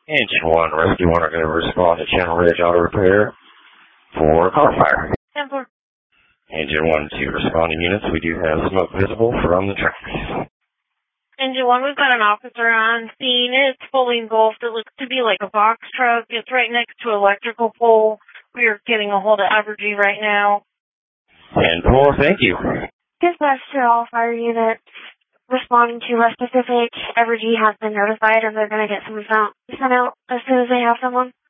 Engine 1, Rescue 1 are going to respond to Channel Ridge Auto Repair for car fire. 10-4. Engine 1 to responding units, we do have smoke visible from the tracks. Engine 1, we've got an officer on scene. It's fully engulfed. It looks to be like a box truck. It's right next to an electrical pole. We are getting a hold of Evergy right now. 10-4, thank you. Dispatch to all fire units responding to West Pacific. Evergy has been notified and they're going to get someone sent out as soon as they have someone.